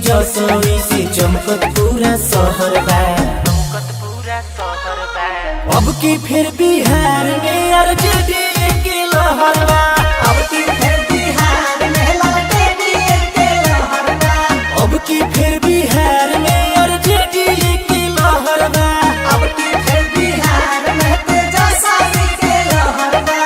जसोई से चमकत पूरा शहर बा। अब की फिर बिहार में आरजेडी के लहर बा। अब की फिर बिहार में आरजेडी के लहर बा। अब की फिर बिहार में आरजेडी के लहर बा। अब की फिर बिहार में तेजस्वी के लहर बा।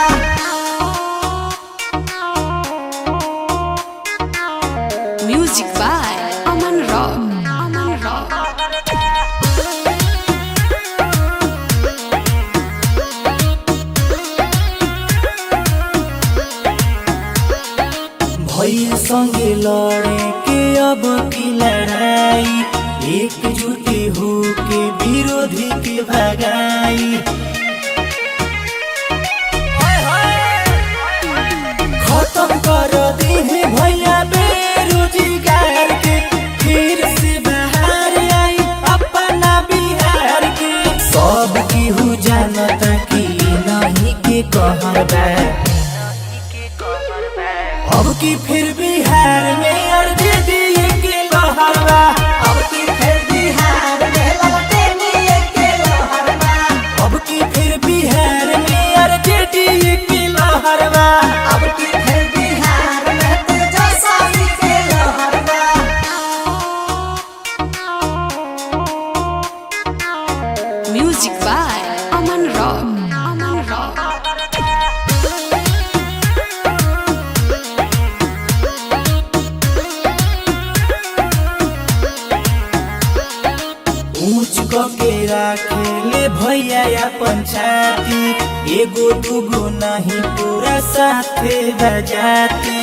Music by Aman Rock. Aman Rock. भैया संगे लड़े के अब की लड़ाई, एकजुटी हो के विरोधी के भगाई। खत्म कर दी है भैया बेरोजगार के, फिर से बाहर आई अपना बिहार के। सब केहू जानता कि नहीं के कहर बा। अब की फिर बिहार में आरजेडी के लहर बा। अब की फिर बिहार में आरजेडी के लहर बा। अब की फिर बिहार में आरजेडी के लहर बा। अब की फिर बिहार में तेजस्वी के लहर बा। Music by Aman Rock. Aman Rock. ऊंच के राखे ले भैया अपन छाती, एगो दूगो नहीं पूरा साथे बजाती।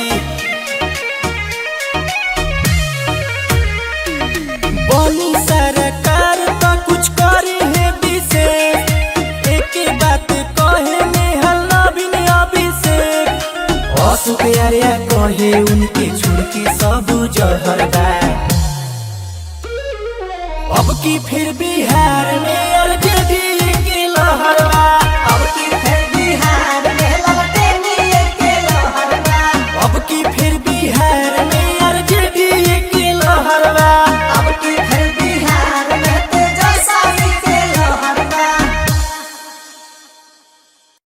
बनी सरकार तो कुछ करे है विशेष, एक बात कहे में हल्ला बिन अभिषेक। अशोक आर्या कहे उनके छोड़ के सब जहर बा। अब की फिर बिहार में आरजेडी के लहर बा। अब की फिर बिहार में आरजेडी के लहर बा। अब की फिर बिहार में आरजेडी के लहर बा।